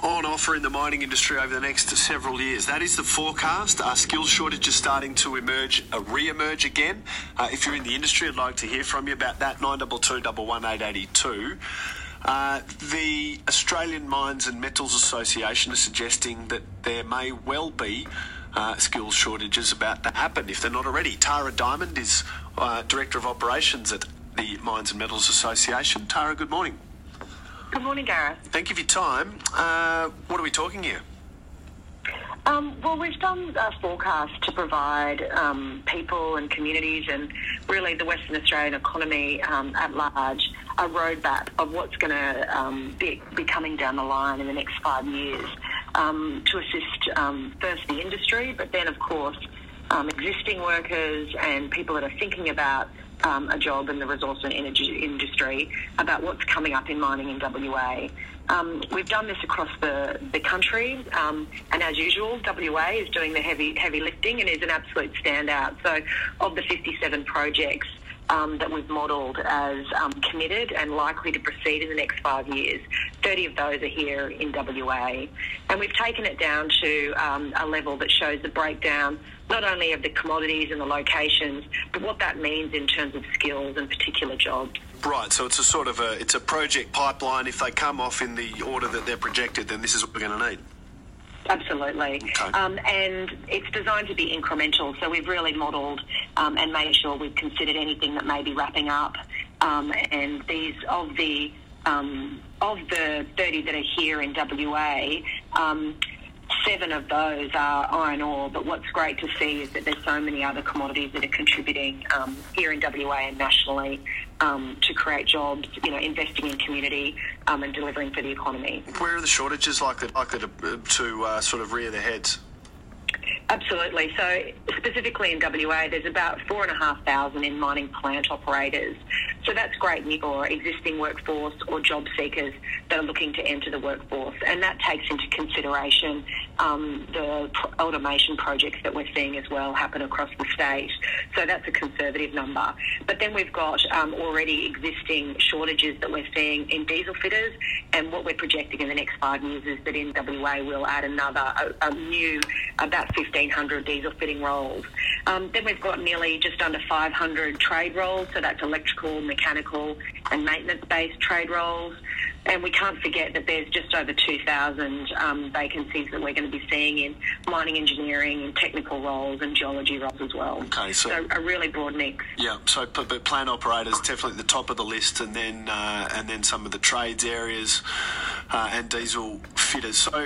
on offer in the mining industry over the next several years. That is the forecast. Skills shortages starting to re-emerge again. If you're in the industry, I'd like to hear from you about that. 922 118 82. The Australian Mines and Metals Association is suggesting that there may well be skills shortages about to happen, if they're not already. Tara Diamond is Director of Operations at the Mines and Metals Association. Tara, good morning. Good morning, Gareth. Thank you for your time. What are we talking here? Well, we've done a forecast to provide people and communities and really the Western Australian economy at large a roadmap of what's going to be coming down the line in the next 5 years to assist first the industry, but then, of course, existing workers and people that are thinking about a job in the resource and energy industry about what's coming up in mining in WA. We've done this across the country, and as usual, WA is doing the heavy lifting and is an absolute standout. So of the 57 projects that we've modelled as committed and likely to proceed in the next 5 years, 30 of those are here in WA. And we've taken it down to a level that shows the breakdown not only of the commodities and the locations, but what that means in terms of skills and particular jobs. Right, so it's a sort of it's a project pipeline. If they come off in the order that they're projected, then this is what we're going to need. Absolutely. Okay. And it's designed to be incremental, so we've really modelled and made sure we've considered anything that may be wrapping up. And these of the 30 that are here in WA, 7 of those are iron ore, but what's great to see is that there's so many other commodities that are contributing here in WA and nationally to create jobs, investing in community and delivering for the economy. Where are the shortages likely to sort of rear their heads? Absolutely. So specifically in WA, there's about 4,500 in mining plant operators. So that's great for existing workforce or job seekers that are looking to enter the workforce. And that takes into consideration the automation projects that we're seeing as well happen across the state. So that's a conservative number. But then we've got already existing shortages that we're seeing in diesel fitters. And what we're projecting in the next 5 years is that in WA we'll add another, a new, about 1,500 diesel fitting roles. Then we've got nearly just under 500 trade roles, so that's electrical, mechanical and maintenance-based trade roles. And we can't forget that there's just over 2,000 vacancies that we're going to be seeing in mining engineering and technical roles and geology roles as well. Okay, so a really broad mix. Yeah, so but plant operators definitely at the top of the list, and then some of the trades areas and diesel fitters. So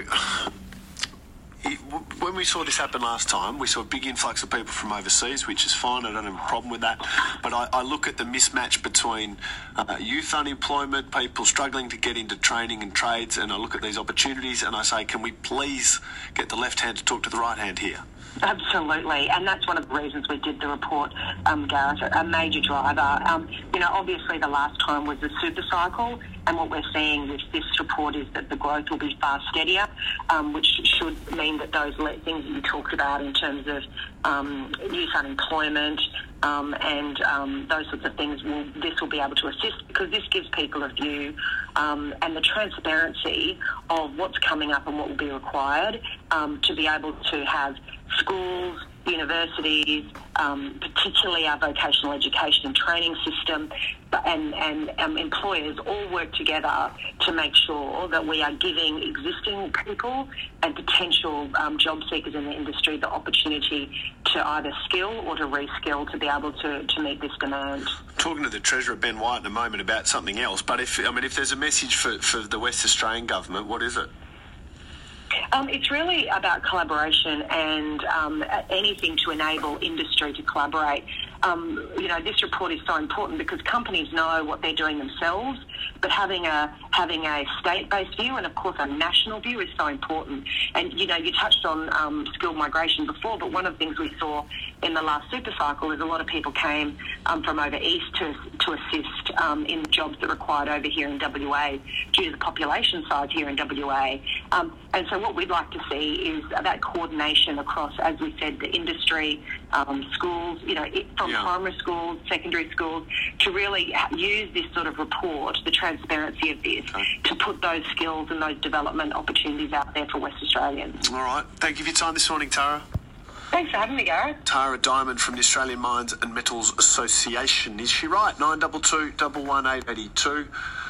when we saw this happen last time, we saw a big influx of people from overseas, which is fine. I don't have a problem with that. But I look at the mismatch between youth unemployment, people struggling to get into training and trades, and I look at these opportunities and I say, can we please get the left hand to talk to the right hand here? Absolutely, and that's one of the reasons we did the report, Gareth, a major driver. Obviously the last time was the super cycle, and what we're seeing with this report is that the growth will be far steadier, which should mean that those things that you talked about in terms of youth unemployment and those sorts of things, this will be able to assist, because this gives people a view and the transparency of what's coming up and what will be required to be able to have schools, universities, particularly our vocational education and training system, and employers all work together to make sure that we are giving existing people and potential job seekers in the industry the opportunity to either skill or to reskill to be able to meet this demand. Talking to the Treasurer, Ben White, in a moment about something else, but if there's a message for the West Australian government, what is it? It's really about collaboration and anything to enable industry to collaborate. This report is so important because companies know what they're doing themselves, but having a state-based view and, of course, a national view is so important. And, you touched on skilled migration before, but one of the things we saw in the last super cycle is a lot of people came from over east to assist in jobs that required over here in WA due to the population size here in WA. And so what we'd like to see is that coordination across, as we said, the industry, schools, from primary schools, secondary schools, to really use this sort of report, the transparency of this, to put those skills and those development opportunities out there for West Australians. All right. Thank you for your time this morning, Tara. Thanks for having me, Gareth. Tara Diamond from the Australian Mines and Metals Association. Is she right? 922 11882.